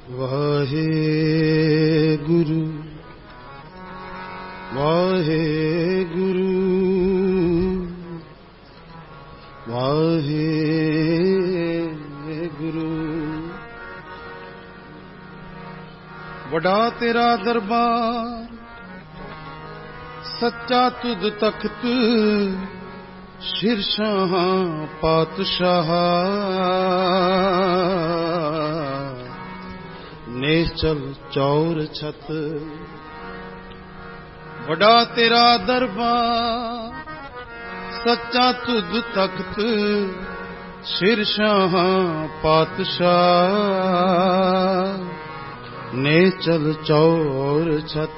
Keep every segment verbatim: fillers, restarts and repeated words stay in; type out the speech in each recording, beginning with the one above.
वाहे गुरु वाहे गुरु वाहे गुरु। बड़ा तेरा दरबार सच्चा तुद तख्त शीर्षाह पातशाह नेचल चौर छत। बड़ा तेरा दरबार सच्चा तुद तख्त शीर्षाह पातशाह नेचल चौर छत।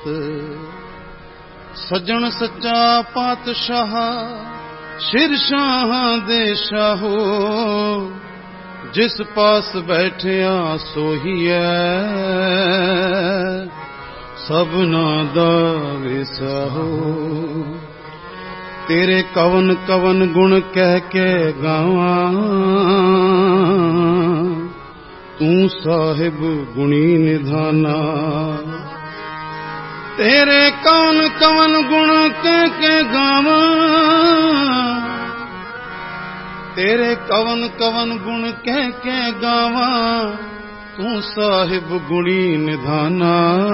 सजन सच्चा पातशाह शीर्षाह दे शाहो जिस पास बैठिया सोहिए सबना दा विसाहो। तेरे कवन कवन गुण कह के गावा तू साहिब गुणी निधाना। तेरे कवन कवन गुण कह के गावा तेरे कवन कवन गुण कह के गावा तू साहिब गुणी निधाना।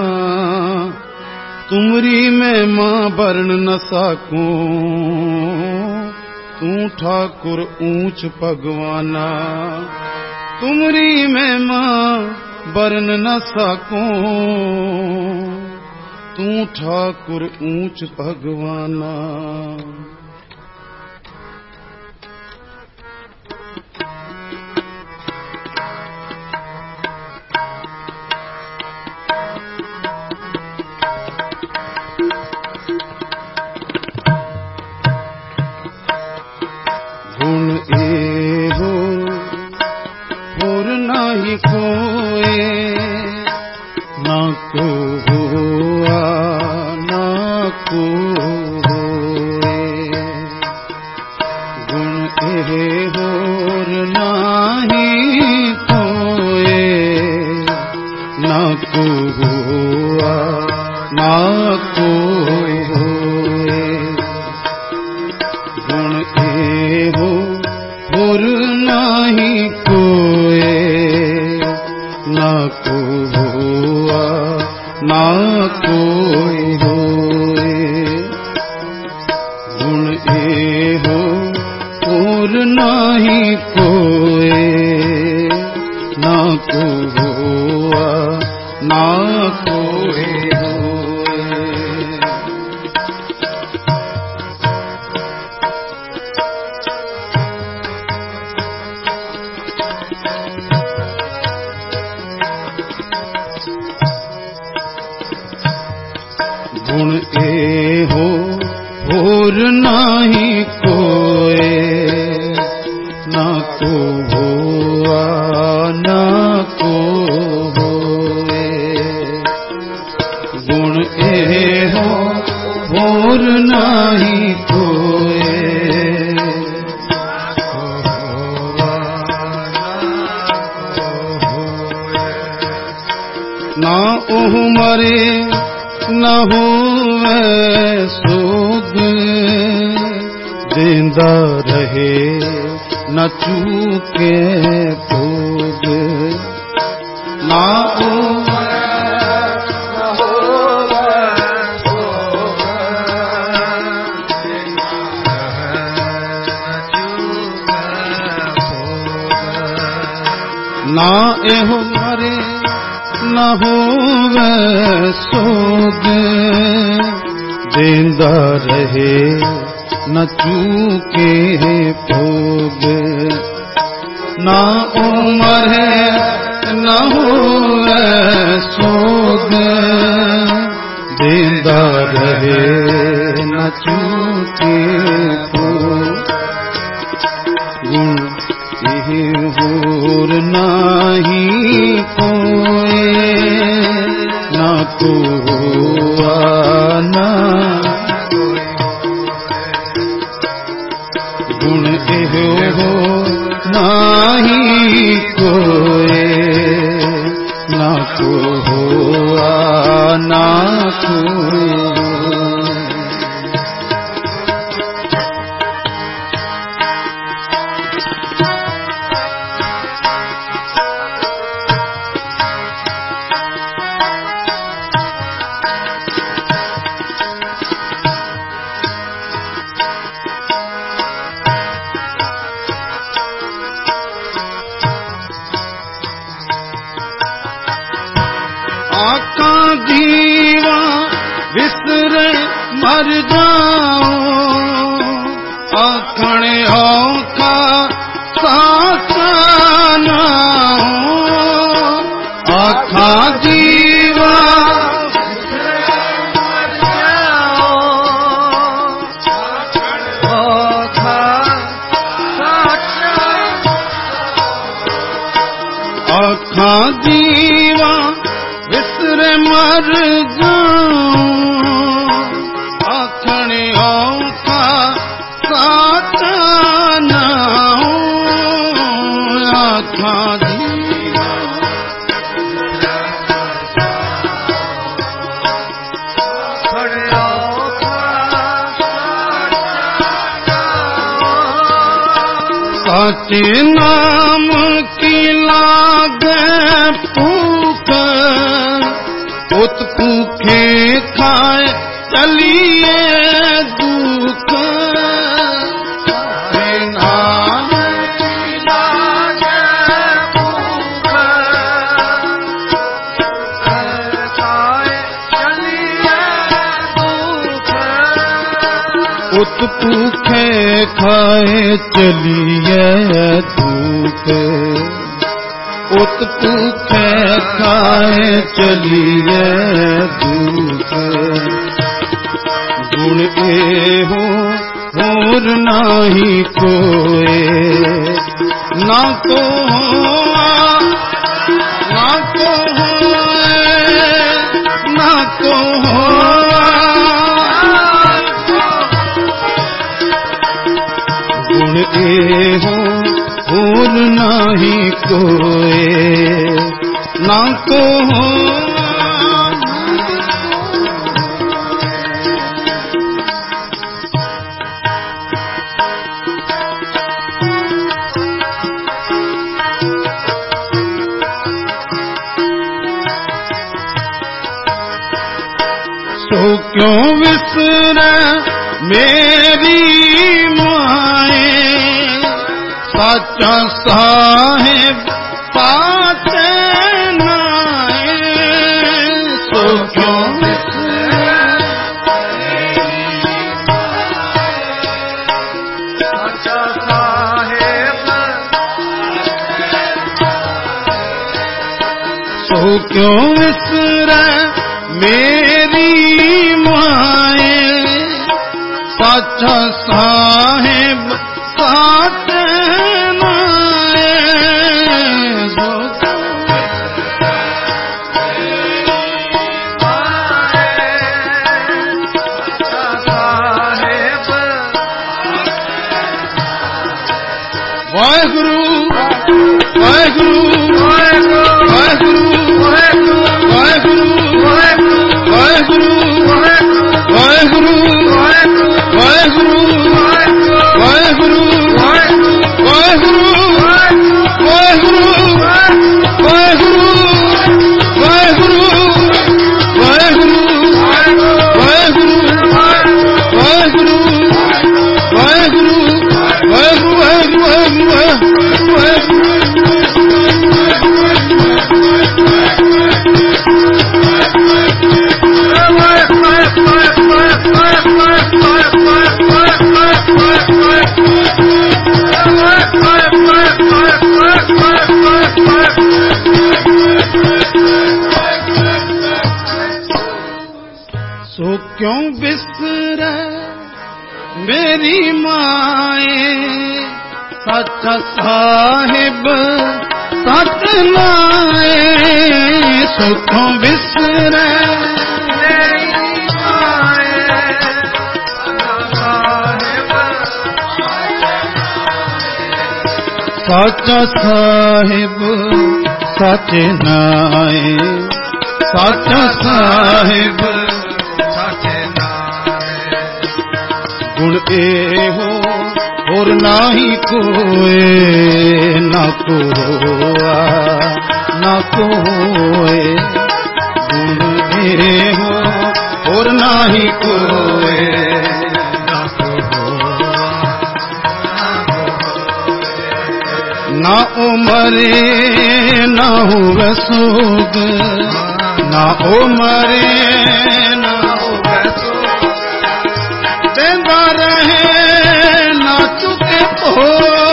तुमरी मैं मां बरन न साकूं तू ठाकुर ऊंच भगवाना। तुमरी मैं मां बरन न साकूं तू ठाकुर ऊंच भगवाना। गुण ए हो और नाही कोए ना को हुआ ना को होए। गुण ए होर नाही कोए ना को हुआ ना को होए। गुण ए हो और नाही कोए ना को हुआ ना कोई होए। गुण ए हो और नाही कोए ना को हुआ ना कोई होए। गुण ए हो और नाही कोए ना को हुआ ना को होए। गुण ए हो और नाही कोए ना ओह मरे न होवे सोग देंदा रहे न चूके भोग। ना ना एहो मरे न होवे सोग देंदा रहे न चूके भोग। ना उमर है न होवे सोग देंदा रहे न चूके भोग। गुण ए होर नाही कोए ना को हुआ ना। गुण ए हो नाही कोए ना को होआ नाथ जीवा विसरे मर जाओ आखण औखा साचा ना आखा जीवा आखा जीवा विसरे मर जाऊं आखण औखा साचा ना आखा जीवा साचे नाम की लागे भूख उत भूखे खाए चलिए दुख नाम की लागे भूख खाए चलिए दुख उत भूखे खाए चलिए दुख उत भूखे खाए चलिए दुख गुण एहो होर नाही कोए ना को ना को ना को गुण एहो होर नाही कोए ना को सो क्यों विसरे मेरी माए साचा साहेब पाते नाए सो क्यों साचा साहेब सो क्यों विसरे मेरी माए साचा साहेब साथ वाहेगुरु वाहेगुरु वाहेगुरु वाहेगुरु वाहेगुरु वाहेगुरु वाहेगुरु वाहेगुरु वाहेगुरु वाहेगुरु वाहेगुरु वाहेगुरु वाहेगुरु वाहेगुरु वाहेगुरु वाहेगुरु वाहेगुरु सो क्यों बिसरे मेरी माए साचा साहिब सतनाए सो क्यों बिसरे मेरी माए साचा साहिब साचे नाए साचा साहिब साचे नाए गुण एहो और नाही कोए ना कोआ ना कोए गुण एहो और नाही कोए ना उमरे ना हुवे सोग ना उमरे ना हुवे सोग देंदा रहे ना चुके पो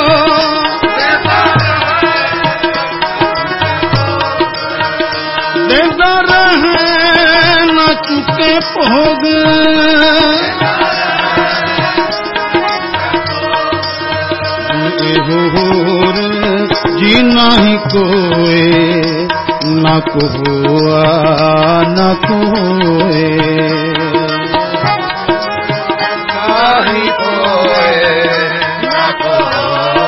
देंदा रहे ना चुके भोग होर जी नहीं कोए न कोआ न कोए नाही कोए न कोआ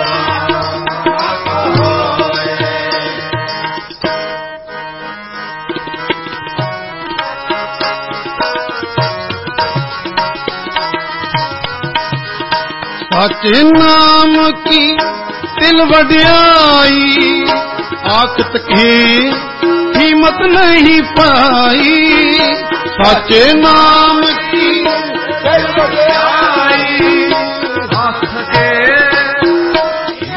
साचे नाम की दिल वड्याई आखत के कीमत नहीं पाई साचे नाम की दिल वड्याई आखत के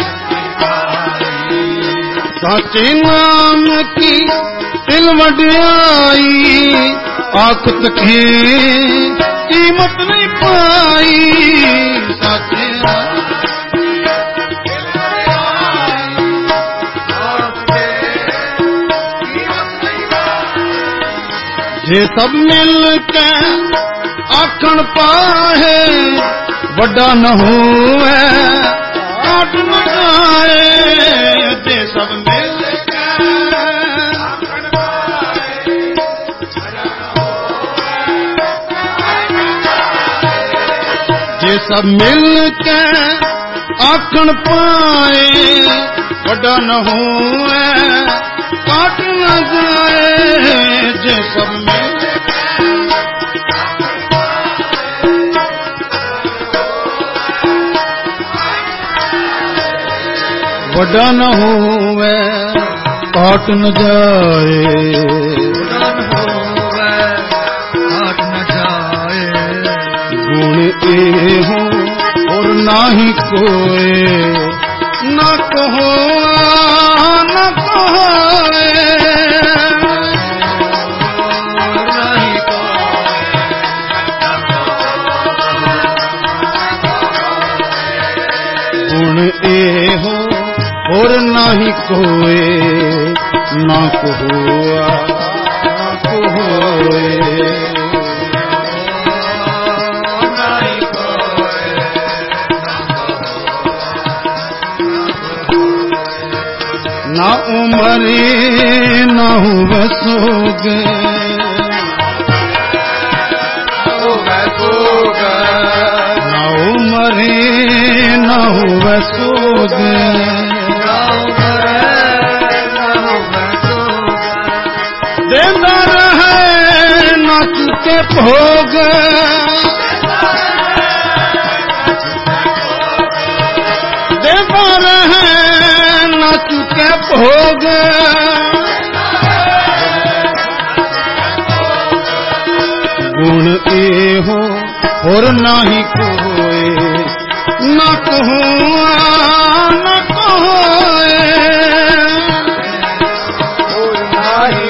साचे नाम की दिल वड्याई आखत के कीमत नहीं पाई साचे जे सब मिल के आखण पाए वड्डा न होवे काट न जाए जे सब मिल के आखण पाए जे सब मिल के आखण पाए वड्डा न होवे काट न जाए जे सब मिल वड्डा न होवे काट न जाए गुण ए हो और नाही कोई न कहो न कहोए गुण ए हो और नाही कोई ना कहोआ ना कहोए ना उमरे ना हुवे सोग ना उमरे ना हुवे सोग देंदा रहे ना चुके भोग देंदा रहे ना चुके भोग गुण ए हो और नाही कोई न कहो न कहोए नाही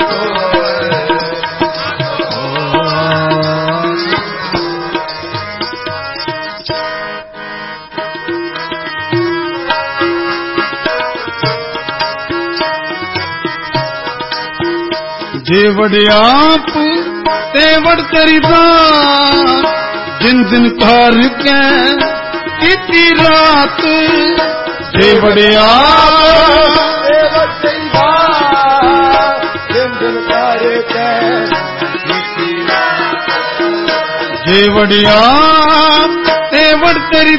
जे वड्याप ते वड तेरी दात जिन दिन कार के इती रात जे वड्याप ते वड तेरी दात जिन दिन कार के इती रात जे वड्याप ते वड तेरी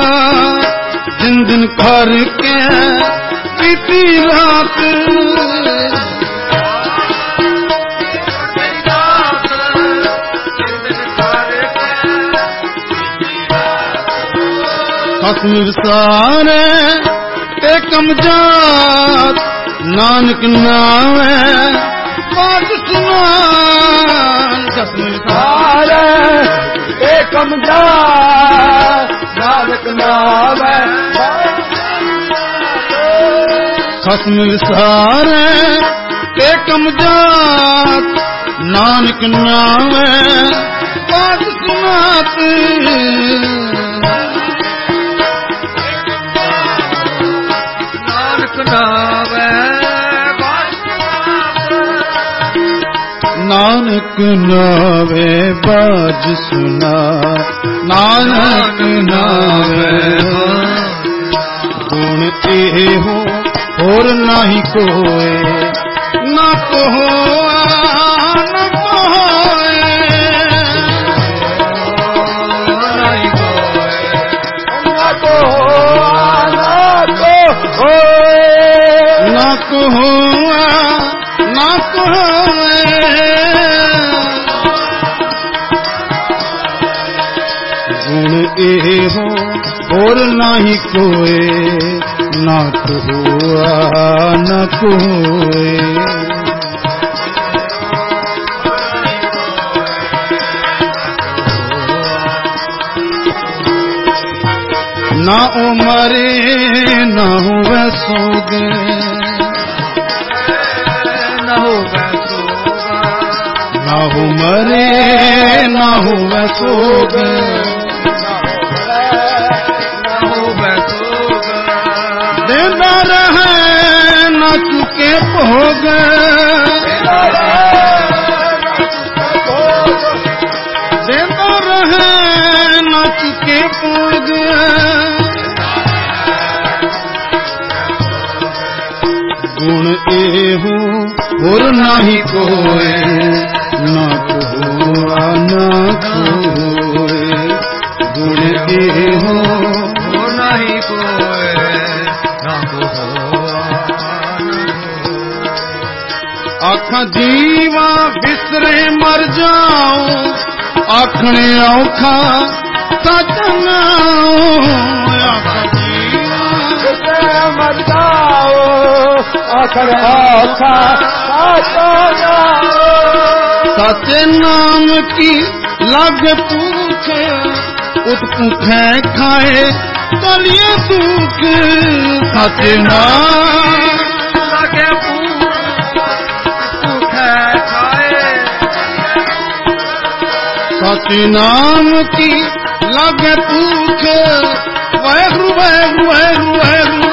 दात जिन दिन कार के इती रात ਖਸਮ ਵਿਸਾਰੇ ਤੇ ਕਮਜਾਤ ਨਾਨਕ ਨਾਵੇਂ ਬਾਤ ਸੁਨਾਨ ਖਸਮ ਵਿਸਾਰੇ ਤੇ ਕਮਜਾਤ ਨਾਨਕ ਨਾਵੇਂ ਖਸਮ ਵਿਸਾਰੇ ਤੇ ਕਮਜਾਤ ਨਾਨਕ ਨਾਵੇਂ ਬਾਤ ਸੁਨਾਤ ਨਾਨਕ ਨਾਵੇ ਬਾਜ ਸੁਨਾ ਨਾਨਕ ਨਾਵੇ ਗੁਣ ਇਹੋ ਹੋਰ ਨਹੀਂ ਕੋਏ ਨਾ ਕੋਆ ਨਾ ਕੋਏ ਨਹੀਂ ਕੋਏ ਨਾ ਕੋਆ ਨਾ ਕੋਏ ਨਾ ਕੋਆ ਨਾ ਕੋਏ ਗੁਣ ਇਹੋ ਹੋਰ ਨਹੀਂ ਕੋਏ ਨਾ ਕੋਆ ਨਾ ਕੋਏ ਨਾ ਉਹ ਮਰੇ ਨਾ ਹੋਵੇ ਸੋਗੇ ਨਾ ਹੋਵੇ ਸੋਗਾ ਨਾ ਹੋ ਮਰੇ ਨਾ ਹੋਵੇ ਸੋਗੇ ਦੇਂਦਾ ਰਹੇ ਨਾ ਚੁਕੇ ਭੋਗ ਦੇਂਦਾ ਰਹੇ ਨਾ ਚੁਕੇ ਭੋਗ ਗੁਣ ਇਹੋ ਹੋਰ ਨਹੀਂ ਕੋਏ ਨਾ ਕੋਆ ਨਾ ਕੋਏ ਗੁਣ ਇਹੋ ਹੋਰ ਨਹੀਂ ਕੋਏ ਨਾ ਕੋਆ ਆਖਾਂ ਜੀਵਾ ਬਿਸਰੇ ਮਰ ਜਾਉ ਆਖਣੇ ਔਖਾ ਸਜਣਾ ਆਖਾਂ ਜੀਵਾ ਬਿਸਰੇ ਮਰ ਜਾਉ ਆਖਣੇ ਔਖਾ ਸਜਣਾ ਸਾਚੇ ਨਾਮ ਕੀ ਲੱਗ ਪੂਛੇ ਉਤ ਭੁਖੇ ਖਾਏ ਤਲੀਏ ਦੁਖ ਸਾਚੇ ਨਾਮ ਲੱਗੇ ਭੁਖੇ ਖਾਏ ਸਾਚੇ ਨਾਮ ਕੀ ਲੱਗੇ ਪੂਛੇ ਵਾਹਿਗੁਰੂ ਵਾਹਿਗੁਰੂ ਵਾਹਿਗੁਰੂ ਵਾਹਿਗੁਰੂ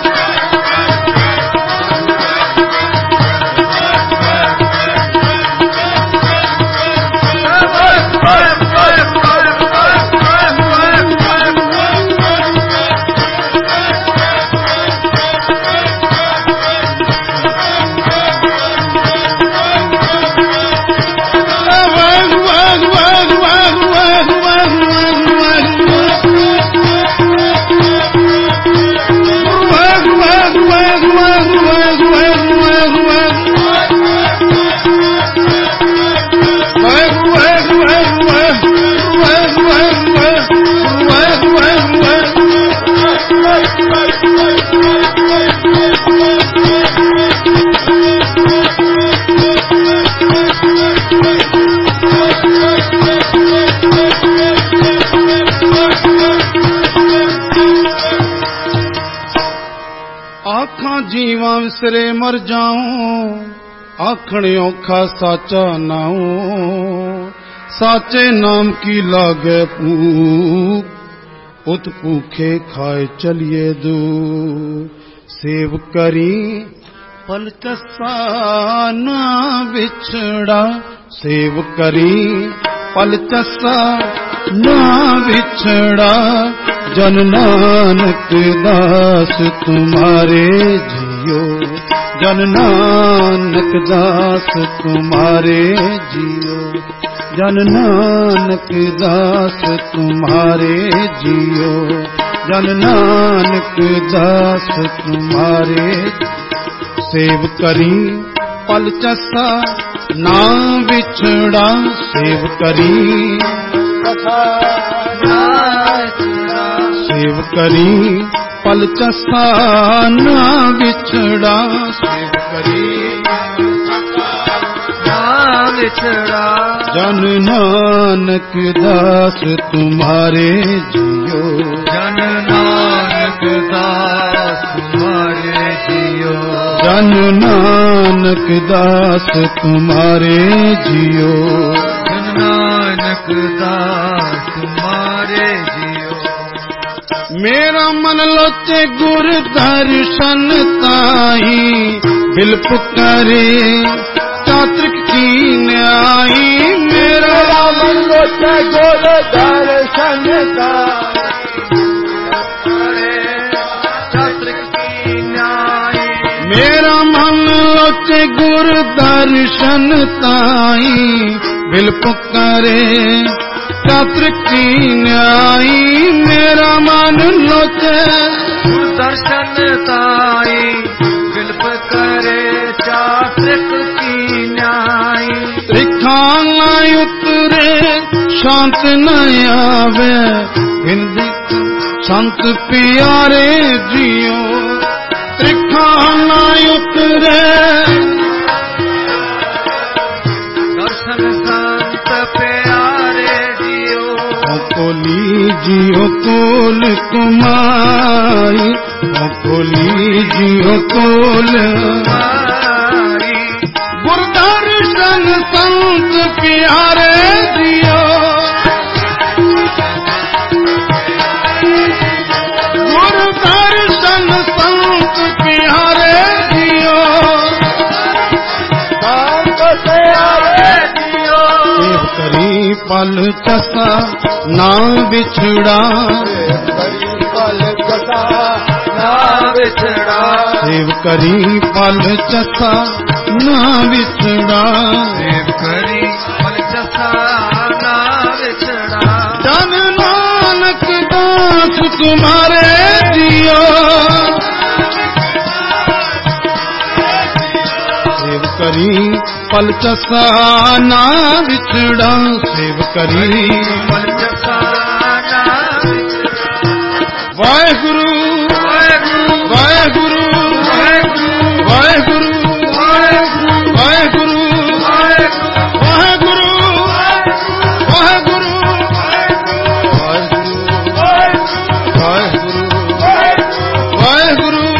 ਆਖਾਂ ਜੀਵਾਂ ਵਿਸਰੇ ਮਰ ਜਾਉ ਆਖਣ ਔਖਾ ਸਾਚਾ ਨਾਉ ਸਾਚੇ ਨਾਮ ਕੀ ਲਾਗੇ ਭੂਖ ਉਤ ਭੂਖੇ ਖਾਏ ਚਲਿਏ ਦੂਰ ਸੇਵ ਕਰੀ ਪਲਚਸਾ ਨਾ ਵਿਛੜਾ ਸੇਵ ਕਰੀ ਪਲਚਸਾ ਨਾ ਵਿਛੜਾ ਜਨ ਨਾਨਕ ਦਾਸ ਤੁਮਾਰੇ ਜਿयो ਜਨ ਨਾਨਕ ਦਾਸ ਤੁਮਾਰੇ ਜਿयो ਜਨ ਨਾਨਕ ਦਾਸ ਤੁਮਾਰੇ ਜਿयो ਜਨ ਨਾਨਕ ਦਾਸ ਤੁਮਾਰੇ ਸੇਵ ਕਰੀ ਪਲਚਸਾ ਨਾ ਵਿਛੜਾ ਸੇਵ ਕਰੀ ਸੇਵ ਕਰੀ ਪਲ ਚਸਾ ਨਾ ਵਿਛੜਾ, ਸੇਵ ਕਰੀ ਨਾ ਵਿਛੜਾ। ਜਨ ਨਾਨਕ ਦਾਸ ਤੁਮਾਰੇ ਜਿਉ, ਜਨ ਨਾਨਕ ਦਾਸ ਤੁਮਾਰੇ ਜਿਉ। ਜਨ ਨਾਨਕ ਦਾਸ ਤੁਮਾਰੇ ਜਿਉ, ਜਨ ਨਾਨਕ ਦਾਸ ਤੁਮਾਰੇ ਜਿਉ। ਮੇਰਾ ਮਨ ਲੋਚੇ ਗੁਰ ਦਰਸ਼ਨ ਤਾਈ, ਬਿਲ ਪੁਕਾਰੇ ਚਾਤ੍ਰਿਕ ਕੀ ਨਿਆਈ। ਮੇਰਾ ਮਨ ਲੋਚੇ ਗੁਰ ਦਰਸ਼ਨ ਤਾਈ, ਚਾਤ੍ਰਿਕ ਕੀ ਨਿਆਈ। ਮੇਰਾ ਮਨ ਲੋਚੇ ਗੁਰ ਦਰਸ਼ਨ ਤਾਈ, ਬਿਲ ਪੁਕਾਰੇ ਚਾਤ੍ਰਿਕ ਕੀ ਨਿਆਈ। ਮੇਰਾ ਮਨ ਲੋਚੇ ਗੁਰ ਦਰਸ਼ਨ ਤਾਈ, ਬਿਲ ਪੁਕਾਰੇ ਚਾਤ੍ਰਿਕ ਕੀ ਨਿਆਈ। ਤ੍ਰਿਖਾਂ ਨਾ ਉਤਰੇ ਸ਼ਾਂਤ ਨ ਆਵੇ, ਹਿੰਦੀ ਸੰਤ ਪਿਆਰੇ ਜਿਉ। ਤ੍ਰਿਖਾਂ ਨਾ ਉਤਰੇ ਦਰਸ਼ਨ ਸੰਤ ਪਿਆਰੇ ਜਿਉ। ਕੋਲੀ ਜਿਉ ਕੋਲ ਕੁਮਾਈ, ਕੋਲੀ ਜਿਉ ਕੋਲ ਮਾਈ। ਗੁਰ ਦਰਸ਼ਨ ਸੰਤ ਪਿਆਰੇ ਜਿਉ। ਗੁਰ ਦਰਸ਼ਨ ਸੰਤ ਪਿਆਰੇ ਜਿਉ। ਸੰਤ ਪਿਆਰੇ ਜਿਉ। ਸੇਵ ਕਰੀ ਪਲ ਚਸਾ ਨਾ ਵਿਛੜਾ, ਕਰੀ ਪਲ ਕਟਾ ਨਾ ਵਿਛੜਾ। ਸੇਵ ਕਰੀ ਪਲ ਚਸਾ ਨਾ ਵਿਛੜਾ। ਸੇਵ ਕਰੀ ਪਲ ਚਸਾ ਨਾ ਵਿਛੜਾ। ਜਨ ਨਾਨਕ ਦਾਸ ਤੁਮਾਰੇ ਜਿਉ। ਸੇਵ ਕਰੀ ਪਲ ਚਸਾ ਨਾ ਵਿਛੜਾ, ਸੇਵ ਕਰੀ ਪਲ ਚਸਾ ਨਾ ਵਿਛੜਾ। ਵਾਹਿਗੁਰੂ ਵਾਹਿਗੁਰੂ ਵਾਹਿਗੁਰੂ ਵਾਹਿਗੁਰੂ ਵਾਹਿਗੁਰੂ ਵਾਹਿਗੁਰੂ ਵਾਹਿਗੁਰੂ ਵਾਹਿਗੁਰੂ ਵਾਹਿਗੁਰੂ ਵਾਹਿਗੁਰੂ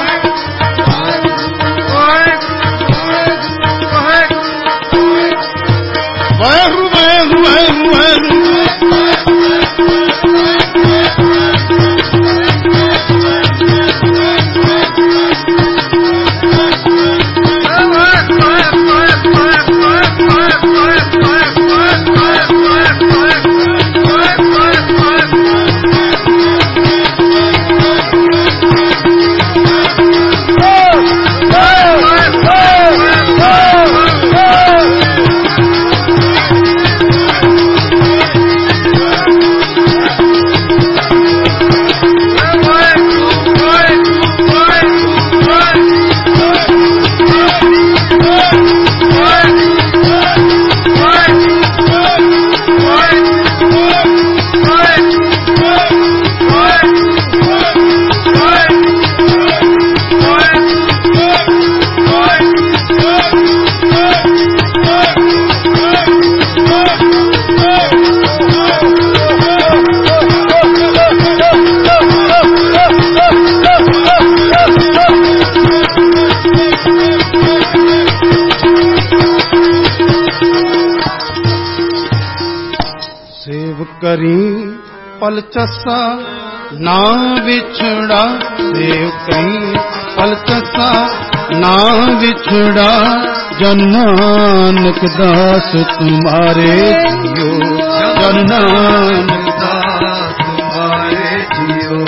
ਵਾਹਿਗੁਰੂ ਵਾਹਿਗੁਰੂ ਵਾਹਿਗੁਰੂ। ਕਰੀ ਪਲ ਚਸਾ ਨਾ ਵਿਛੜਾ, ਸੇਵ ਕਰੀ ਪਲ ਚਸਾ ਨਾ ਵਿਛੜਾ। ਜਨ ਨਾਨਕ ਦਾਸ ਤੁਮਾਰੇ ਜਿਉ, ਜਨ ਨਾਨਕ ਦਾਸ ਤੁਮਾਰੇ ਜਿਉ।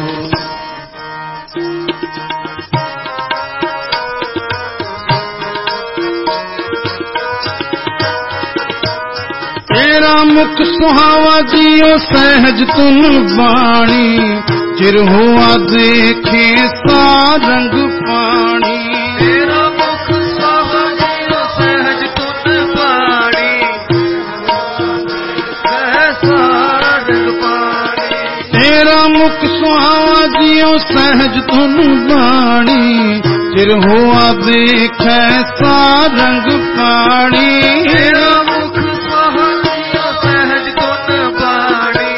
ਤੇਰਾ ਮੁਖ ਸੁਹਾਵਾ ਜਿਉ ਸਹਿਜ ਤੁਨ ਬਾਣੀ, ਚਿਰ ਹੋਆ ਦੇਖੇ ਸਾਰੰਗ ਪਾਣੀ। ਤੇਰਾ ਮੁਖ ਸੁਹਾਵਾ ਜਿਉ ਸਹਿਜ ਤੁਨ ਬਾਣੀ, ਸਹਿ ਸਾਰੰਗ ਪਾਣੀ। ਤੇਰਾ ਮੁਖ ਸੁਹਾਵਾ ਜਿਉ ਸਹਿਜ ਤੁਨ ਬਾਣੀ ਚਿਰ ਹੋਆ ਦੇਖੈ ਸਾਰੰਗ ਪਾਣੀ ਤੇਰਾ ਮੁਖ ਸੁਹਾਵਾ ਜਿਉ ਸਹਿਜ ਤੁਨ ਬਾਣੀ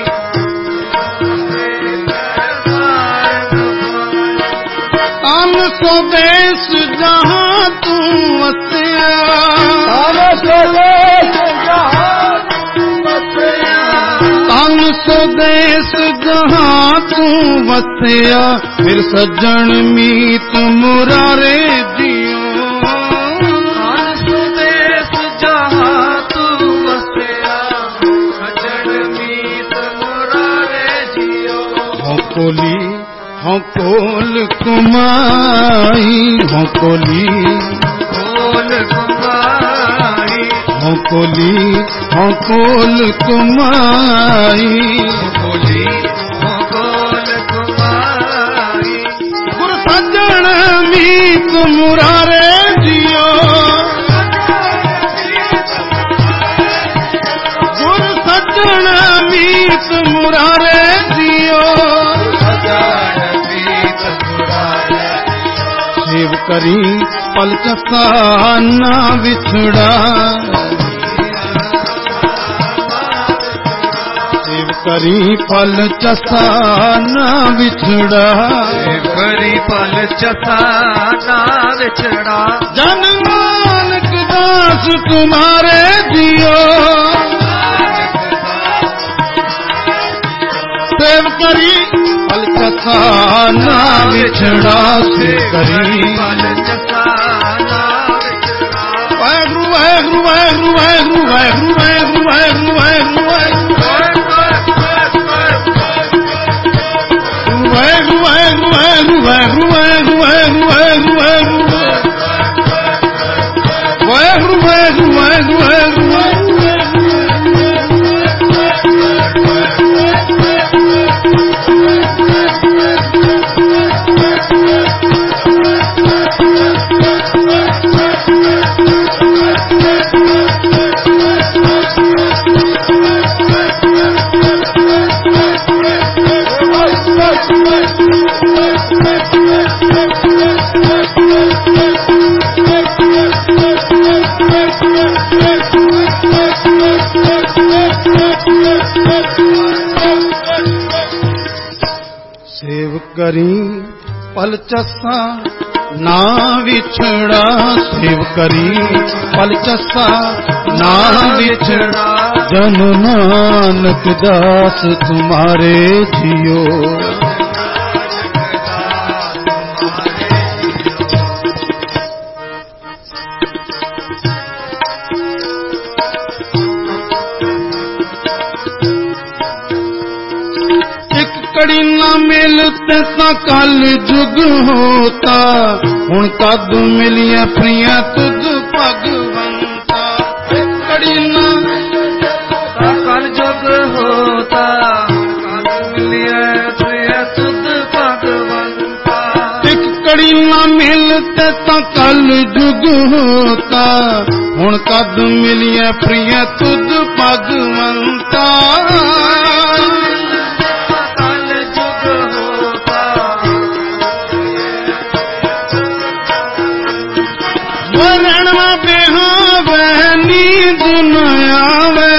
ਤਨ ਸੋਦੇਸ ਜਹਾਂ ਤੂੰ ਵਸਿਆ ਤਨ ਸੋਦੇਸ ਜਹਾਂ ਤੂੰ ਵਸਿਆ ਤਨ ਸੋਦੇਸ ਜਹਾਂ ਤੂੰ ਵਸਿਆ ਫਿਰ ਸੱਜਣ ਮੀਤ ਮੁਰਾਰੇ ਜਿਉ ਤਨ ਸੋਦੇਸ ਜਹਾਂ ਤੂੰ ਵਸਿਆ ਸੱਜਣ ਮੀਤ ਮੁਰਾਰੇ ਜਿਉ ਹਉ ਕੋਲੀ ਹਉ ਕੋਲ ਕੁਮਾਈ ਹਉ ਕੋਲੀ ਕੋਲ ਕੁਮਾਰੀ ਹਉ ਕੋਲੀ ਹਉ ਕੋਲ ਕੁਮਾਈ ਕੋਲੀ ਕੋਲ ਕੁਮਾਰੀ ਗੁਰ ਸੱਜਣ ਮੀਤ ਮੁਰਾਰੇ ਜਿਉ ਗੁਰ ਸੱਜਣ ਮੀਤ ਮੁਰਾਰੇ ਜਿਉ ਸੇਵ ਕਰੀ ਪਲ ਚਸਾ ਨਾ ਵਿਛੜਾ ਸੇਵ ਕਰੀ ਪਲ ਚਸਾ ਨਾ ਵਿਛੜਾ ਕਰੀ ਪਲ ਚਸਾ ਨਾ ਵਿਛੜਾ ਜਨ ਨਾਨਕ ਦਾਸ ਤੁਮਾਰੇ ਜਿਉ ਸੇਵ ਕਰੀ ਪਲ ਚਸਾ ਨਾ ਵਿਛੜਾ ਸੇਵ ਕਰੀ ਪਲ ਚਸਾ ਨਾ ਵਿਛੜਾ ਵਾਹਿਗੁਰੂ ਵਾਹਿਗੁਰੂ ਵਾਹਿਗੁਰੂ ਵਾਹਿਗੁਰੂ ਵਾਹਿਗੁਰੂ ਵਾਹਿਗੁਰੂ ਵਾਹਿਗੁਰੂ ਵਾਹਿਗੁਰੂ ਵਾਹਿਗੁਰੂ ਵਾਹਿਗੁਰੂ ਵਾਹਿਗੁਰੂ ਵਾਹਿਗੁਰੂ ਵਾਹਿਗੁਰੂ ਵਾਹਿਗੁਰੂ ਵਾਹਿਗੁਰੂ ਵਾਹਿਗੁਰੂ ਵਾਹਿਗੁਰੂ ਸੇਵ ਕਰੀ ਪਲ ਚਸਾ ਨਾ ਵਿਛੜਾ ਸੇਵ ਕਰੀ ਪਲ ਚਸਾ ਨਾ ਵਿਛੜਾ ਜਨ ਨਾਨਕ ਦਾਸ ਤੁਮਾਰੇ ਜਿਉ ਕੜੀ ਨਾ ਮਿਲਤੇ ਤਾਂ ਕੱਲ ਜੁਗ ਹੋਤਾ ਹੁਣ ਕਦ ਮਿਲੀਆਂ ਪ੍ਰੀਆਂ ਤੁਧ ਭਗਵੰਤਾ ਕੜੀ ਨਾ ਤਾਂ ਕੱਲ ਜੁਗ ਹੋਤਾ ਕਦ ਮਿਲਿਆ ਪ੍ਰਿਆ ਤੁਧ ਭਗਵੰਤਾ ਇੱਕ ਕੜੀ ਨਾ ਮਿਲਤੇ ਤਾਂ ਕੱਲ ਜੁਗ ਹੋਤਾ ਹੁਣ ਕਦ ਮਿਲੀਆਂ ਪ੍ਰੀਆਂ ਤੁਧ ਭਗਵੰਤਾ ਰਹਿਣਾ ਬਿਹਾਵੇ ਨੀਂਦ ਨ ਆਵੇ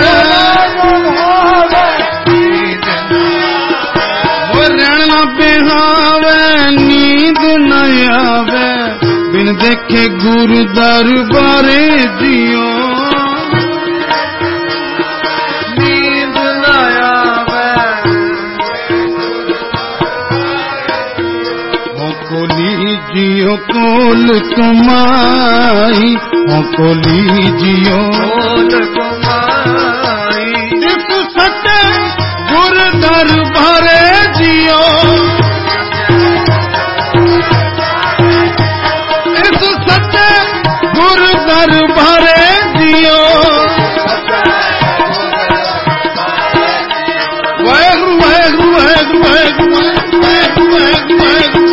ਰਹਿਣਾ ਬਿਹਾਵੇ ਨੀਂਦ ਨ ਆਵੇ ਬਿਨ ਦੇਖੇ ਗੁਰੂ ਦਰਬਾਰੇ ਜਿਉ ਨੀਂਦ ਨਾ ਆਵੇ ਹੋ ਕੋਲੀ ਜਿਉ ਕੋਲ ਕਮਾਈ ਹੋ ਕੋਲੀ ਜਿਉ ਕੋਲ ਕੁਮਾਰੀ ਇਸ ਸੱਚੇ ਗੁਰ ਦਰਬਾਰੇ ਜਿਉ ਇਸ ਸੱਚੇ ਗੁਰ ਦਰਬਾਰੇ ਜਿਉ ਵਾਹਿਗੁਰੂ ਵਾਹਿਗੁਰੂ ਵਾਹਿਗੁਰੂ ਵਾਹਿਗੁਰੂ ਵਾਹਿਗੁਰੂ ਵਾਹਿਗੁਰੂ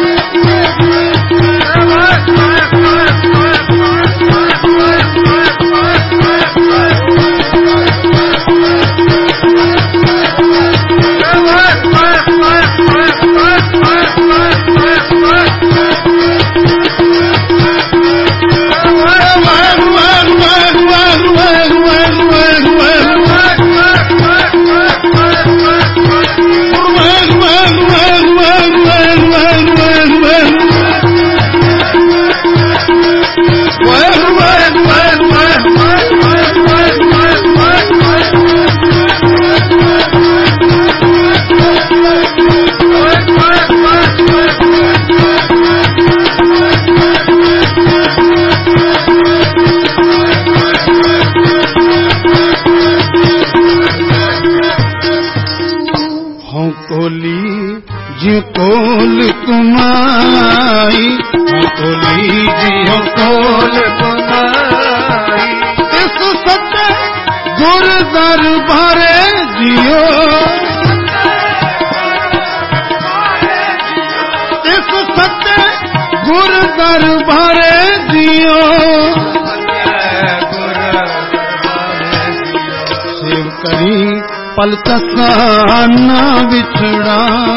ਪਲ ਚਸਾ ਨਾ ਵਿਛੜਾ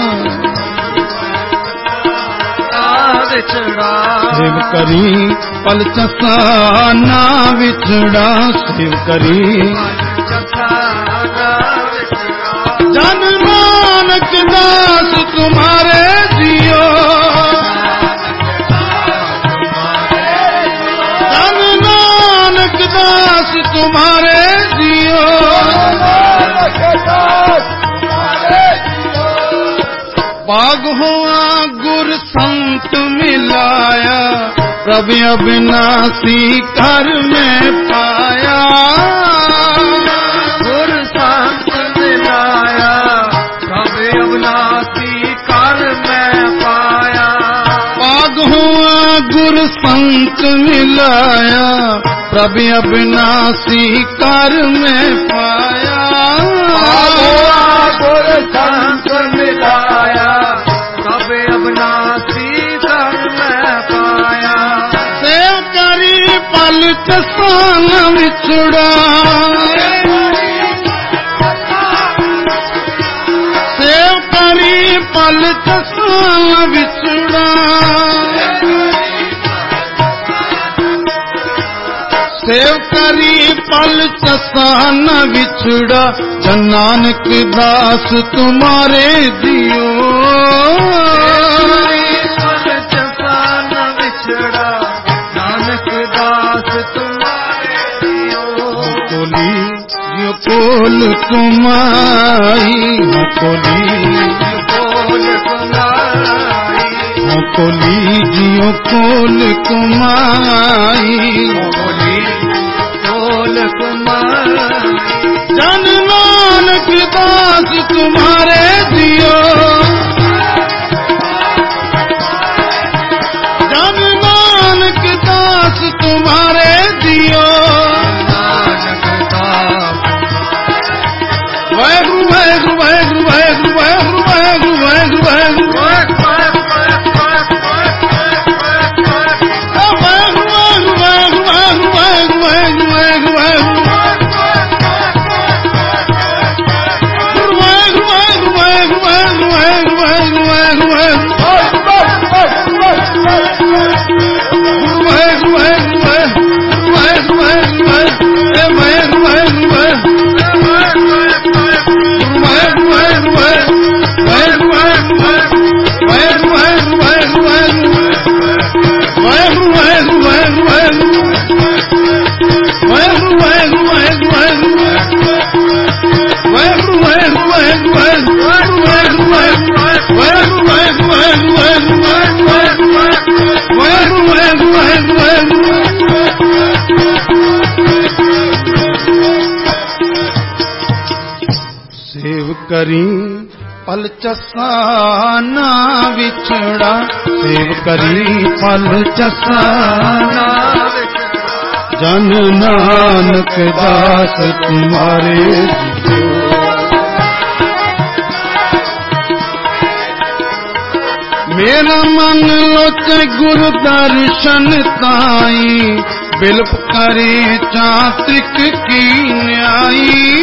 ਵਿਛੜਾ ਸੇਵ ਕਰੀ ਪਲ ਚਸਾ ਨਾ ਵਿਛੜਾ ਸੇਵ ਕਰੀ ਜਨ ਨਾਨਕ ਦਾਸ ਤੁਮਾਰੇ ਜਿਉ ਜਨ ਨਾਨਕ ਦਾਸ ਤੁਮਾਰੇ ਜਿਉ ਬਾਗ ਹੋਆ ਗੁਰ ਸੰਤ ਮਿਲਾਇਆ ਪ੍ਰਭ ਅਬਿਨਾਸੀ ਘਰ ਮੈਂ ਪਾਇਆ ਗੁਰ ਸੰਤ ਮਿਲਾਇਆ ਪ੍ਰਭ ਅਬਿਨਾਸੀ ਘਰ ਮੈਂ ਪਾਇਆ ਬਾਗ ਹੋਆ ਗੁਰ ਸੰਤ ਮਿਲਾਇਆ ਪ੍ਰਭ ਅਬਿਨਾਸੀ ਘਰ ਮੈਂ ਪਾਇਆ ਬਾਗ ਹੋਆ ਗੁਰ ਸੰਤ ਮਿਲਾਇਆ ਪ੍ਰਭ ਅਬਿਨਾਸੀ ਘਰ ਮੈਂ ਪਾਇਆ ਸੇਵ ਕਰੀ ਪਲ ਚਸਾਨ ਵਿਛੜਾ ਸੇਵ ਕਰੀ ਪਲ ਚਸਾਨ ਵਿਛੜਾ ਸੇਵ ਕਰੀ ਪਲ ਚਸਾਨ ਵਿਛੜਾ ਜਨ ਨਾਨਕ ਦਾਸ ਤੁਮਾਰੇ ਜਿਉ ਪਲ ਚਸਾਨ ਵਿਛੜਾ ਨਾਨਕ ਦਾਸ ਤੁਮਾਰੇ ਜਿਉ ਕੋਲੀ ਜਿਉ ਕੋਲ ਕੁਮਾਈ ਕੋਲੀ ਕੋਲ ਕੁਮਾਈ ਕੋਲੀ ਜਿਉ ਕੋਲ ਕੁਮਾਈ ਕੋਲੀ ਕੋਲ ਕੁਮਾਈ ਜਨ ਨਾਨਕ ਦਾਸ ਤੁਮਾਰੇ ਜਿਉ ਜਨ ਨਾਨਕ ਦਾਸ ਤੁਮਾਰੇ ਜਿਉ ਨਾਨਕ ਦਾਸ ਵਾਹਿਗੁਰੂ ਵਾਹਿਗੁਰੂ ਵਾਹਿਗੁਰੂ ਵਾਹਿਗੁਰੂ ਵਾਹਿਗੁਰੂ ਵਾਹਿਗੁਰੂ ਵਾਹਿਗੁਰੂ ਸੇਵ ਕਰੀ ਪਲ ਚਸਾ ਨਾ ਵਿਛੜਾ ਸੇਵ ਕਰੀ ਪਲ ਚਸਾ ਨਾ ਵਿਛੜਾ ਜਨ ਨਾਨਕ ਦਾਸ ਤੁਮਾਰੇ ਜਿਉ ਮੇਰਾ ਮਨ ਲੋਚੇ ਗੁਰ ਦਰਸ਼ਨ ਤਾਈ ਬਿਲਪ ਕਰੇ ਚਾਤ੍ਰਿਕ ਕੀ ਨਿਆਈ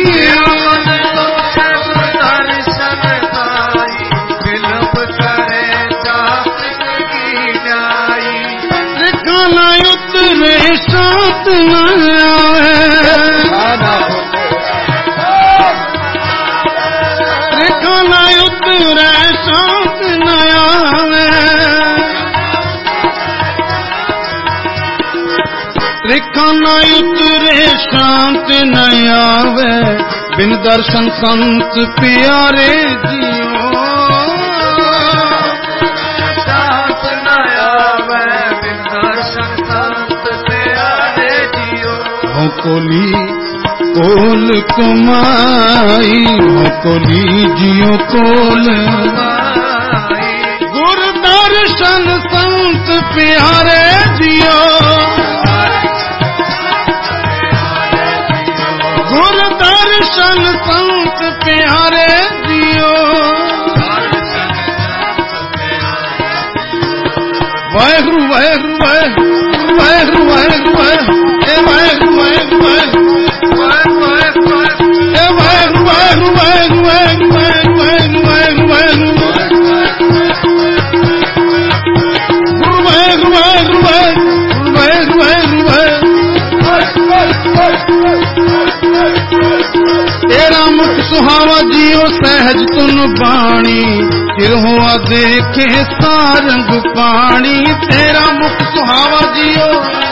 ਉਤਰੇ ਸਾਤ ਨਾ ਆਵੇ ਰੇਖਾ ਨਾ ਉਤਰੇ ਸਾਤ ਨਾ ਆਵੇ ਰੇਖਾ ਨਾ ਉਤਰੇ ਸ਼ਾਂਤ ਨਾ ਆਵੇ ਬਿਨ ਦਰਸ਼ਨ ਸੰਤ ਪਿਆਰੇ ਜੀਓ ਸ਼ਾਂਤ ਨਾ ਆਵੇ ਬਿਨ ਦਰਸ਼ਨ ਸੰਤ ਪਿਆਰੇ ਜੀਓ ਹੋ ਕੋਲੀ ਕੋਲ ਕੁਮਾਈ ਹੋ ਕੋਲੀ ਜਿਉ ਕੋਲ ਗੁਰ ਦਰਸ਼ਨ ਸੰਤ ਪਿਆਰੇ ਜੀਓ ਗੁਰ ਦਰਸ਼ਨ ਸੰਤ ਪਿਆਰੇ ਜੀਓ ਵਾਹਿਗੁਰੂ ਵਾਹਿਗੁਰੂ ਵਾਹਿਗੁਰੂ ਵਾਹਿਗੁਰੂ ਵਾਹਿਗੁਰੂ ਵਾਹਿਗੁਰੂ ਵਾਹਿਗੁਰੂ ਵਾਹਿਗੁਰੂ ਵਾਹਿਗੁਰੂ ਵਾਹਿਗੁਰੂ ਵਾਹਿਗੁਰੂ ਸੁਹਾਵਾ ਜੀਓ ਸਹਿਜ ਤੁਨ ਬਾਣੀ, ਚਿਰ ਹੋਆ ਦੇਖੇ ਸਾਰੰਗ ਪਾਣੀ। ਤੇਰਾ ਮੁਖ ਸੁਹਾਵਾ ਜੀਓ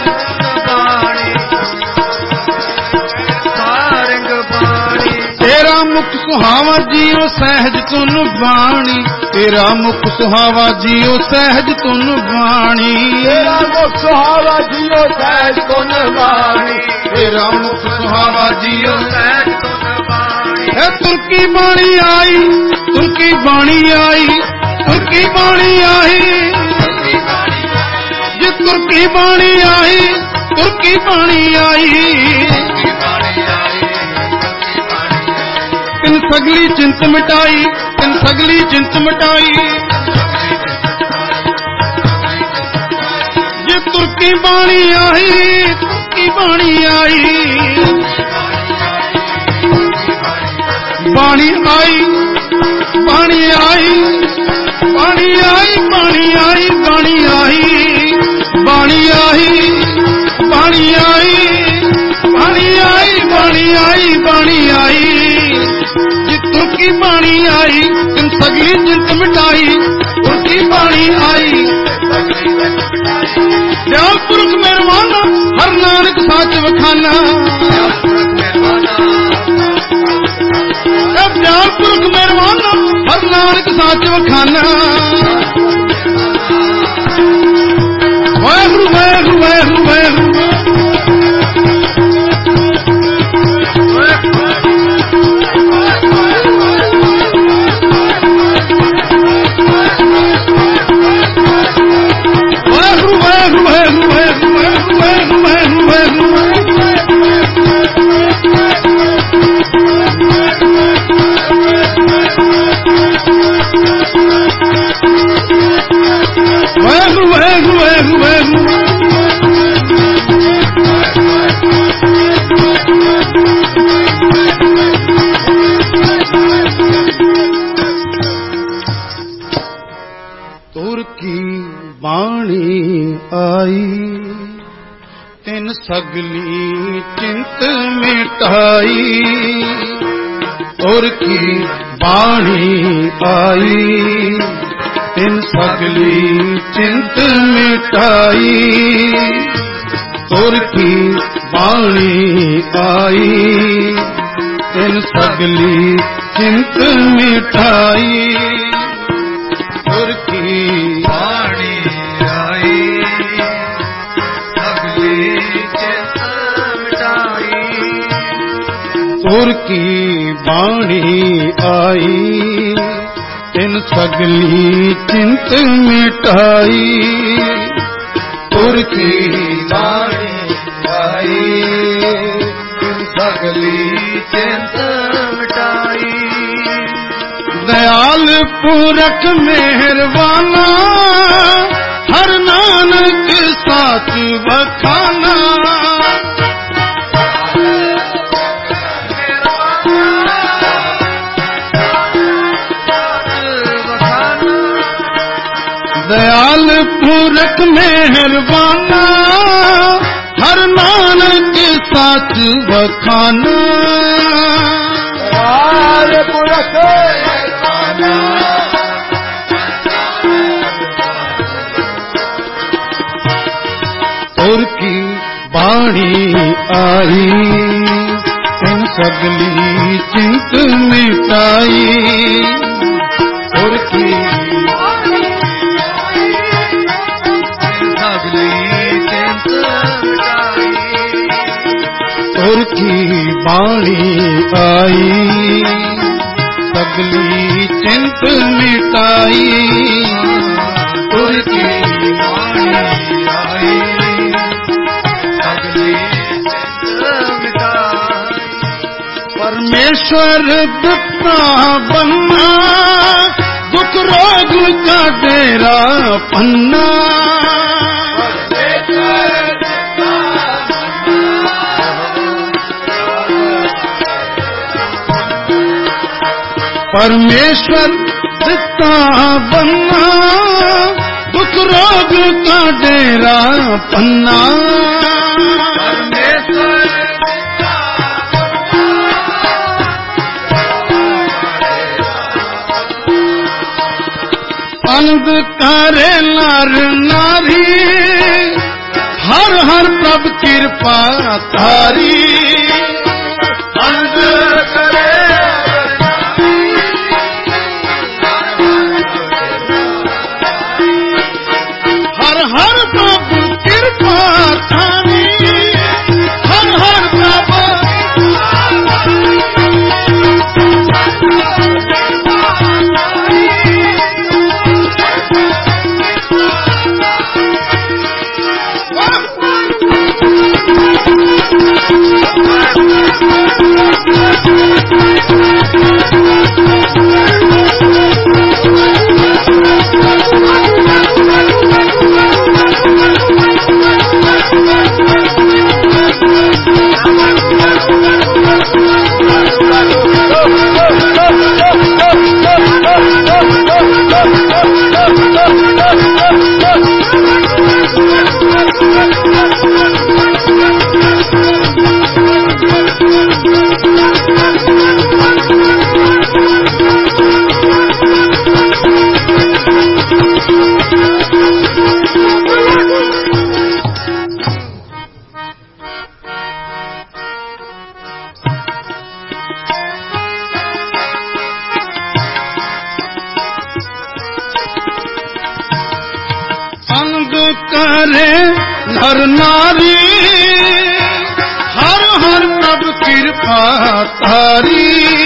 ਤੇਰਾ ਮੁਖ ਸੁਹਾਵਾ ਜੀਓ ਸਹਿਜ ਤੁਨ ਬਾਣੀ, ਤੇਰਾ ਮੁਖ ਸੁਹਾਵਾ ਜੀਓ ਸਹਿਜ ਤੁਨ ਬਾਣੀ। ਤੇਰਾ ਮੁਖ ਸੁਹਾਵਾ ਜੀਓ ਸਹਿਜ ਤੁਨ ਬਾਣੀ, ਤੇਰਾ ਮੁਖ ਸੁਹਾਵਾ ਜੀਓ ਸਹਿਜ ਤੁਨ ਬਾਣੀ। ਹੈ ਤੁਰਕੀ ਬਾਣੀ ਆਈ, ਤੁਰਕੀ ਬਾਣੀ ਆਈ, ਤੁਰਕੀ ਬਾਣੀ ਆਈ, ਜੇ ਤੁਰਕੀ ਬਾਣੀ ਆਈ, ਤੁਰਕੀ ਬਾਣੀ ਆਈ। ਤਿਨ ਸਗਲੀ ਚਿੰਤ ਮਿਟਾਈ, ਤਿਨ ਸਗਲੀ ਚਿੰਤ ਮਿਟਾਈ। ਜੇ ਤੁਰਕੀ ਬਾਣੀ ਆਈ, ਤੁਰਕੀ ਬਾਣੀ ਆਈ। ਬਾਣੀ ਆਈ, ਬਾਣੀ ਆਈ, ਬਾਣੀ ਆਈ, ਬਾਣੀ ਆਈ, ਬਾਣੀ ਆਈ, ਬਾਣੀ ਆਈ, ਬਾਣੀ ਆਈ, ਬਾਣੀ ਆਈ, ਬਾਣੀ ਆਈ, ਬਾਣੀ ਆਈ। ਤੁਰਕੀ ਬਾਣੀ ਆਈ, ਤਿਨ ਸਗਲੀ ਚਿੰਤ ਮਿਟਾਈ। ਤੁਰਕੀ ਬਾਣੀ ਆਈ, ਦਿਆਲ ਪੁਰਖ ਮਿਹਰਬਾਨਾ, ਹਰ ਨਾਨਕ ਸੱਚ ਵਖਾਨਾ। ਦਿਆਲ ਪੁਰਖ ਮਿਹਰਬਾਨਾ, ਹਰ ਨਾਨਕ ਸੱਚ ਵਖਾਨਾ। ਵਾਹਿਗੁਰੂ ਵਾਹਿਗੁਰੂ ਵਾਹਿਗੁਰੂ ਵਾਹਿਗੁਰੂ। ਸਗਲੀ ਚਿੰਤ ਮਿਟਾਈ। ਔਰ ਕੀ ਬਾਣੀ ਆਈ, ਤਿਨ ਸਗਲੀ ਚਿੰਤ ਮਿਟਾਈ। ਔਰ ਕੀ ਬਾਣੀ ਆਈ, ਤਿਨ ਸਗਲੀ ਚਿੰਤ ਮਿਟਾਈ। ਔਰ ਕੀ ਬਾਣੀ ਆਈ, ਸਗਲੀ ਔਰ ਕੀ ਬਾਣੀ ਆਈ, ਤਿਨ ਸਗਲੀ ਚਿੰਤ ਮਿਟਾਈ। ਔਰ ਕੀ ਬਾਣੀ ਆਈ, ਤਿਨ ਸਗਲੀ ਚਿੰਤ ਮਿਟਾਈ। ਦਿਆਲ ਪੁਰਖ ਮਿਹਰਬਾਨਾ, ਹਰ ਨਾਨਕ ਸਾਚ ਵਖਾਨਾ। दयाल पूरक मेहरबाना, हर नानक साच वखाना। दयाल पूरक मेहरबाना, और की बाणी आई, तिन सगली चिंत मिटाई। और की और की बाणी आई, सगली चिंत मिटाई। और की बाणी आई, सगली चिंत मिटाई। परमेश्वर दुखा बन्ना, दुख रोग का डेरा पन्ना। परमेश्वर दिता बन्ना, दुख रोग का डेरा पन्ना। संग करे नर नारी, हर हर प्रभ कृपा तारी। संग करे हर हर प्रभ कृपा तारी, हर हर प्रभ करे नर नारी, हर हर प्रभ कृपा तारी।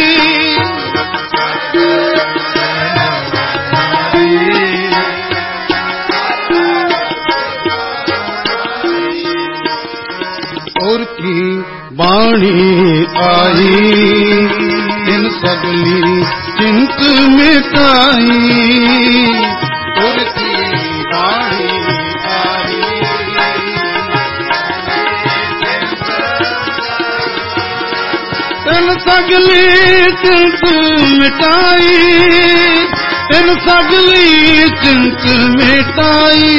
और की बाणी आई, इन सगली चिंत मिटाई। और की बाणी इन सगली चिंत मिटाई, इन सगली चिंत मिटाई।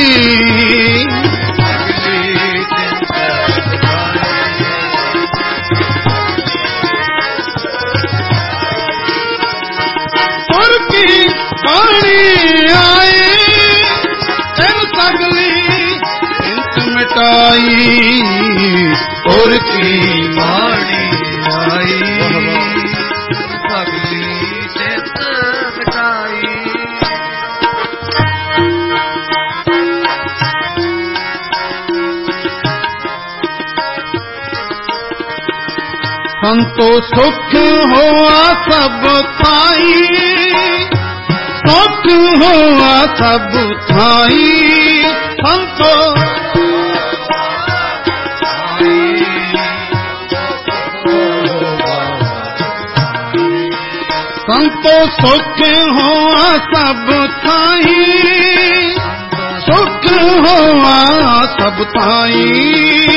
और की बाणी आई, इन सगली चिंत मिटाई। और की बाणी आई, सगली चिंत मिटाई। संतो सुख होआ सब थाई, सुख होआ सब थाई। संतो संतो सुख होआ सब थाई, सुख होआ सब थाई।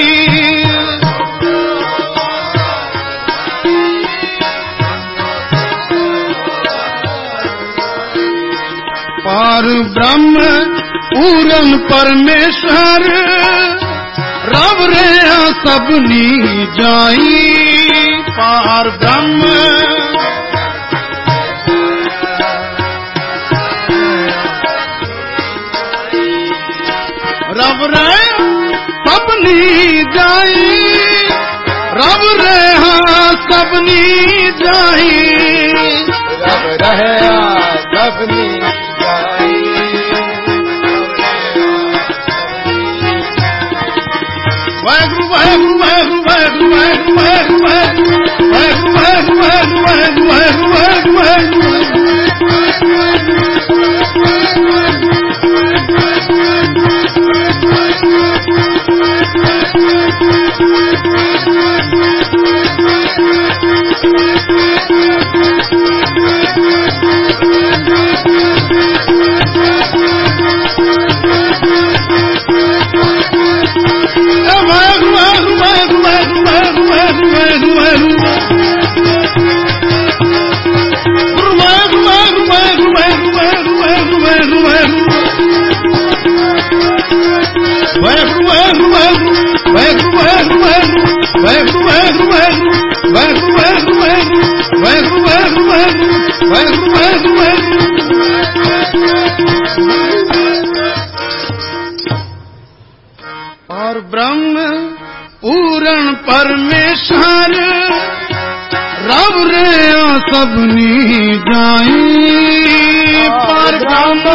पार ब्रह्म पूरन परमेश्वर, रब रे सबनी जाई। पार ब्रह्म रब रे सबनी जाई, रब रे सबनी जाई। रब रहे सबनी जाई। वाहेगुरु वाहेगुरु वाहेगुरु वाहेगुरु वाहेगुरु वाहेगुरु वाहेगुरु वाहेगुरु वाहेगुरु वाहेगुरु परमेश्वर रब रे सबनी जाई पर ब्रह्म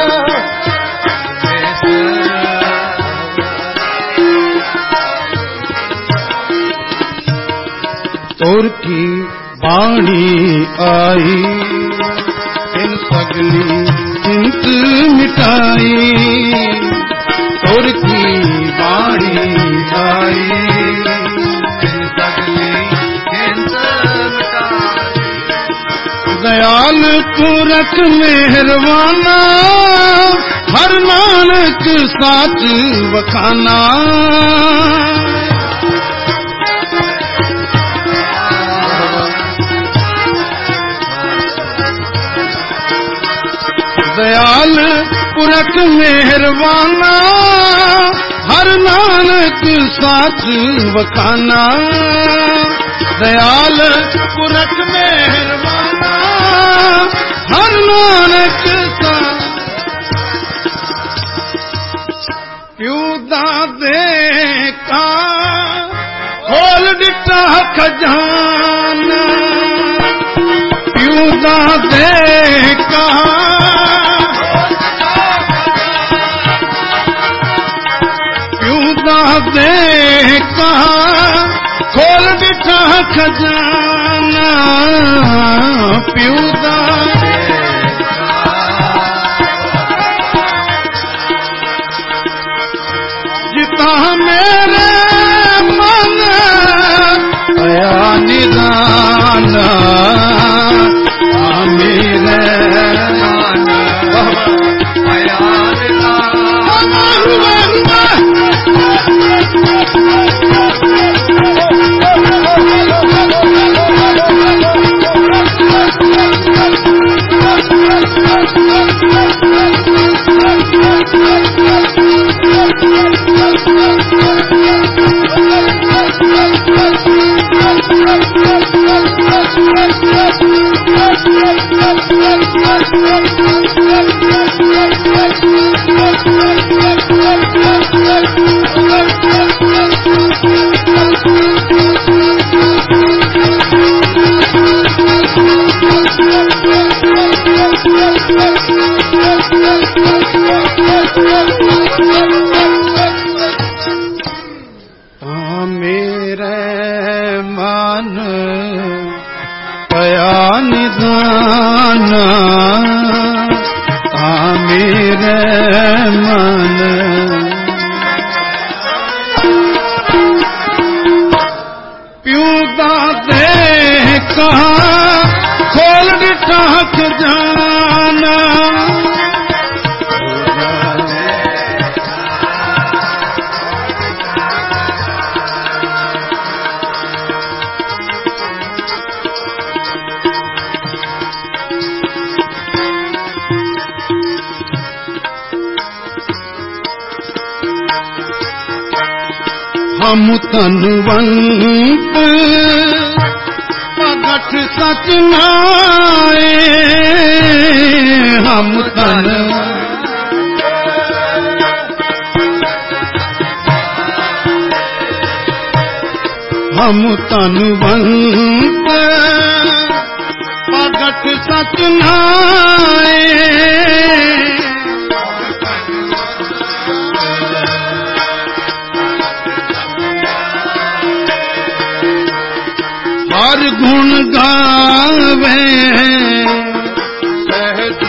तोर की बाणी आई इन सगली चिंत मिटाई तोर की बाणी आई इन सगली चिंत मिटाई दयाल पुरख मेहरबाना हर नानक साच वखाना दयाल पुरख मेहरबाना हर नानक साच वखाना दयाल पुरख मेहरबाना हर नानक साच क्यों दा दे का खोल दिता खजाना क्यों दा दे का दे कहा खोल बिठा खजाना प्यूदा जिता मेरे मन आया निदाना मेरे आया हम तनवंत प्रगट सच नाए हम तन हम तनवंत प्रगट सच नाए हर गुण गावे सहज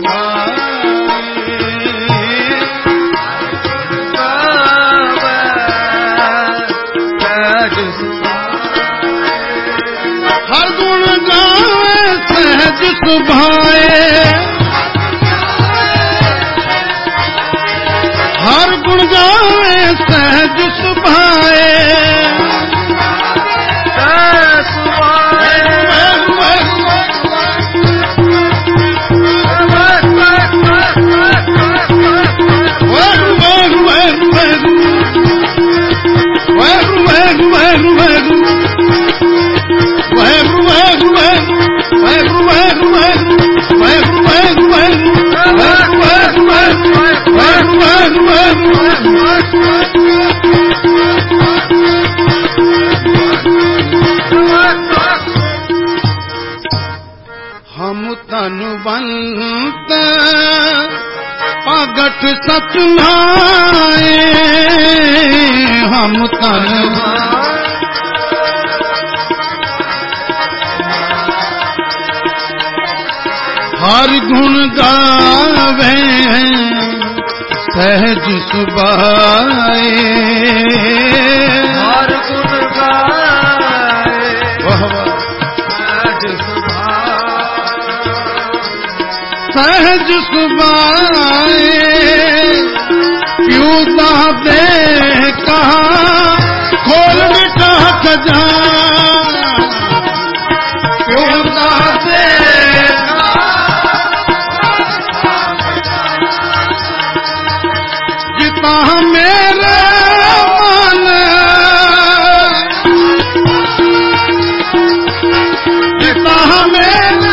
हर गुण गावे सहज सुभाए हर गुण गावे सहज सुभाए धनवंत प्रगट सच नाए हम धनवंत हर गुण गावे सहज सुभाए हर गुण गाए सहज सुभाए सहज सुभाए प्यू दे कहा खोल बिठा खजाना प्यू दे जिता मेरे मन जिता मेरे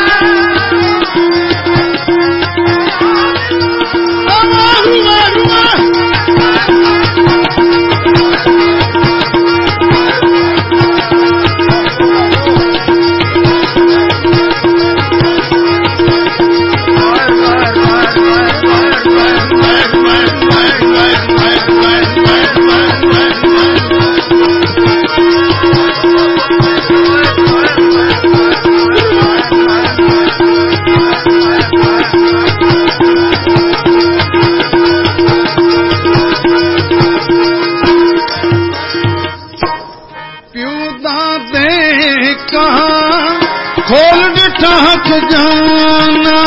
खोल बिठा खजाना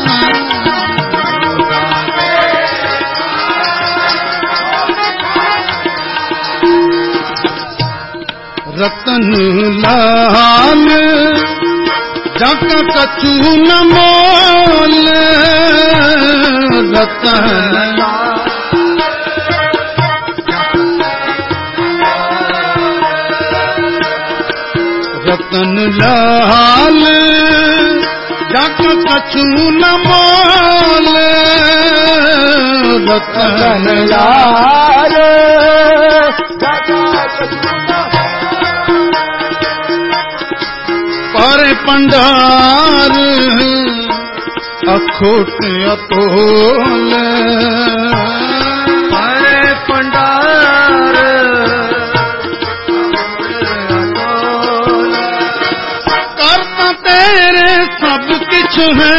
रतन लाल जाका कछु न मोल रतन रतन लाल जाका कछु न मोल रतन लाल पर पंडार अखोट अतोल पर पंडार करता तेरे सब किछ है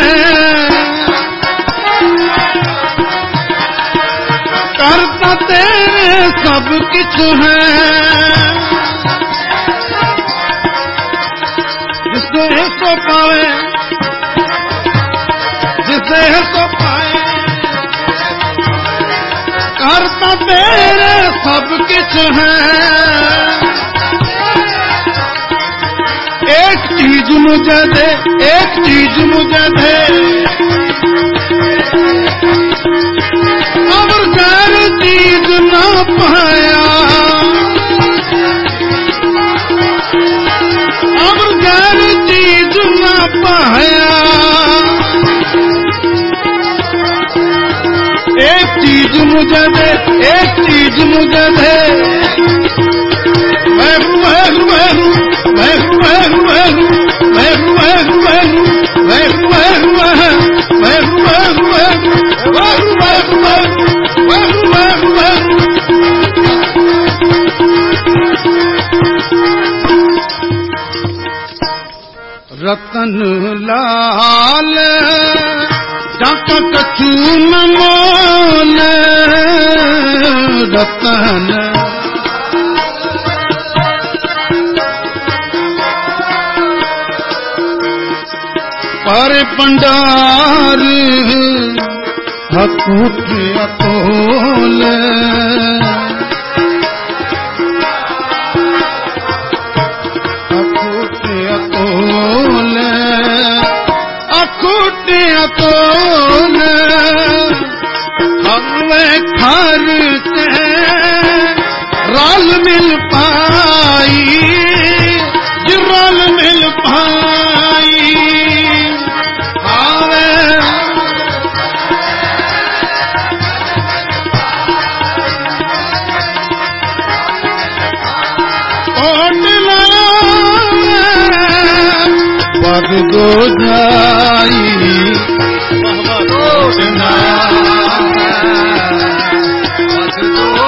करता तेरे सब किछ है जिसे सो पावे जिसे सो पाए करता तेरे सब किछ है एक चीज मुझे दे एक चीज मुझे दे और गैर चीज ना पाया अब गैर चीज न पाया एक चीज मुझे दे एक चीज मुझे दे मैं मैं मैं मैं मैं मैं मैं मैं मैं मैं मैं मैं मैं रतन लाल जाका कछु न मोल रतन पर पंडार हकूट अतोल अखूट अतोल हमें घर से रल मिल पाई रल मिल पाई बद दो जाई टोटना बद दो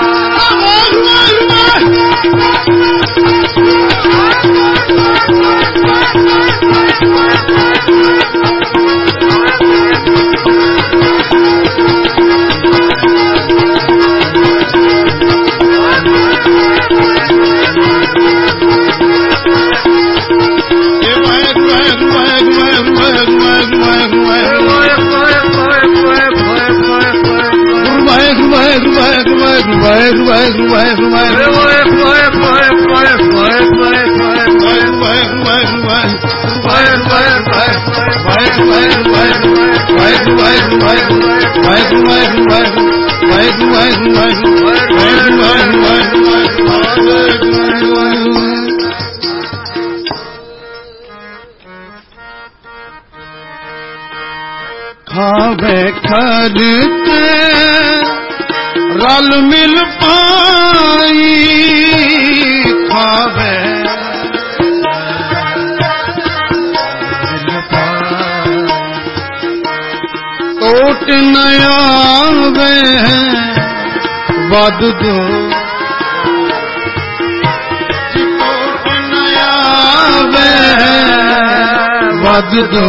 खावे खरते रल मिल पाई खावे टोट न आवे बद दो टोट न आवे बद दो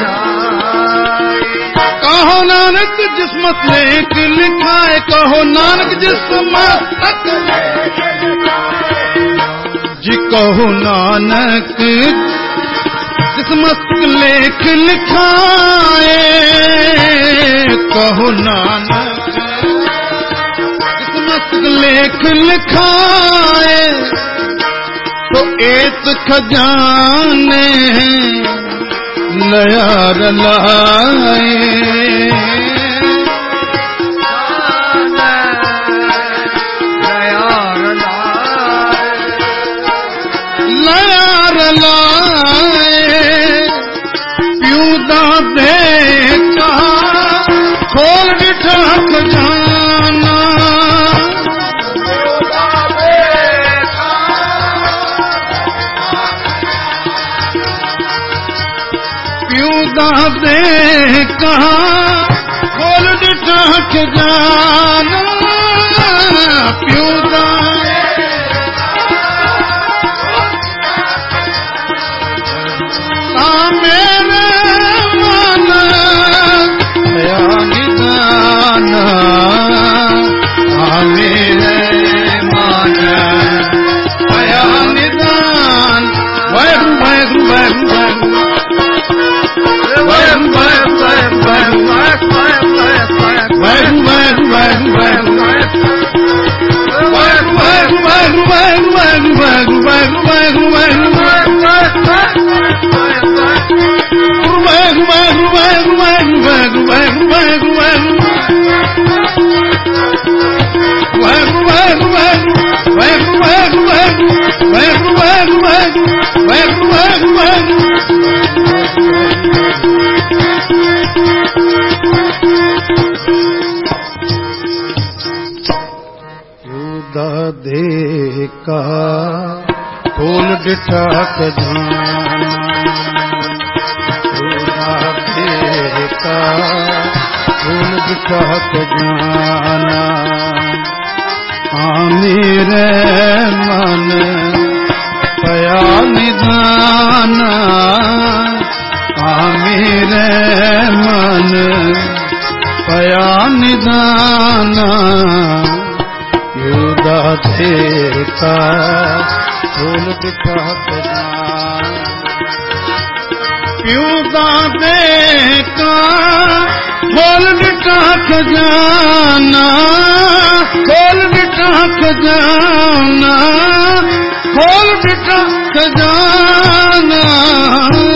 कहो नानक जिस मस्तक लिखा है कहो नानक जिस मस्तक जी कहो नानक जिस मस्तक लेख लिखाए कहो नानक जिस मस्तक लेख लिखाए तो एत खजाने नयार लाए नयार लाए प्यू दा देखा खोल बिठा खजाना दे कहाँ खोल दिठा खजाना प्यू दा मेरे मन दया निदाना मेरे मन दया निदान वैगु वैगु वैगु दे का खोल बिठा खजाना दे का खोल बिठा खजाना हाँ मेरे मन पया निदाना हाँ मेरे मन पया निदाना देखा फूल बिठा प्यू दा देखा खोल बिठा खजाना खोल बिठा खजाना खोल बिठा खजाना